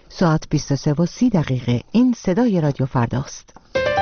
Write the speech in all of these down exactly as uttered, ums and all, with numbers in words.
ساعت بیست و سه و سی دقیقه. این صدای رادیو فرداست.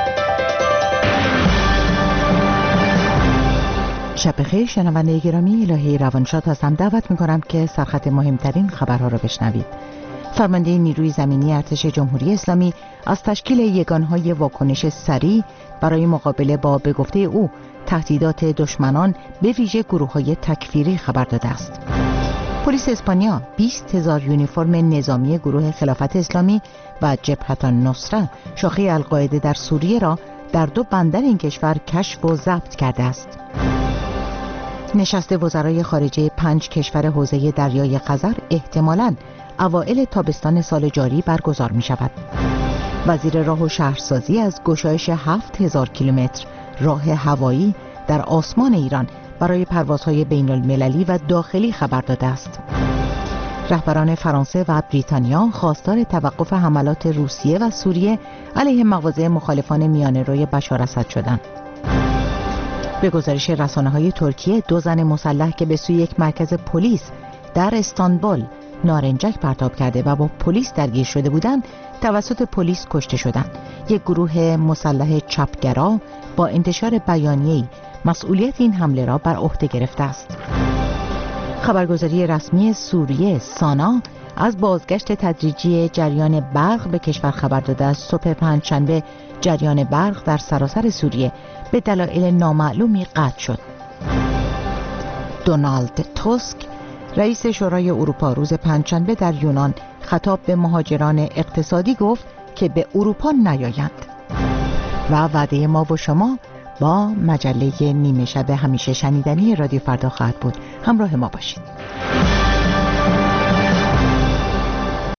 شب بخیر شنونده گرامی، الهی روانشاد هستم. دعوت میکنم که سرخط مهمترین خبرها را بشنوید. فرمانده نیروی زمینی ارتش جمهوری اسلامی از تشکیل یگانهای واکنش سریع برای مقابله با به گفته او تهدیدات دشمنان به ویژه گروه‌های تکفیری خبر داده است. پلیس اسپانیا بیست هزار یونیفرم نظامی گروه خلافت اسلامی و جبهة النصره شاخه القاعده در سوریه را در دو بندر این کشور کشف و ضبط کرده است. نشست وزرای خارجه پنج کشور حوزه دریای خزر احتمالاً اوایل تابستان سال جاری برگزار می شود. وزیر راه و شهرسازی از گشایش هفت هزار کیلومتر راه هوایی در آسمان ایران برای پروازهای بین المللی و داخلی خبر داده است. رهبران فرانسه و بریتانیا خواستار توقف حملات روسیه و سوریه علیه مواضع مخالفان میانه‌روی بشار اسد شدند. به گزارش رسانه‌های ترکیه، دو زن مسلح که به سوی یک مرکز پلیس در استانبول نارنجک پرتاب کرده و با پلیس درگیر شده بودند، توسط پلیس کشته شدند. یک گروه مسلح چپگرا با انتشار بیانیه‌ای مسئولیت این حمله را بر عهده گرفته است. خبرگزاری رسمی سوریه سانا از بازگشت تدریجی جریان برق به کشور خبر داده است. صبح پنجشنبه جریان برق در سراسر سوریه به دلایل نامعلومی قطع شد. دونالد توسک رئیس شورای اروپا روز پنجشنبه در یونان خطاب به مهاجران اقتصادی گفت که به اروپا نیایند. و وعده ما و شما با مجله نیمه شب همیشه شنیدنی رادیو فردا خواهد بود. همراه ما باشید.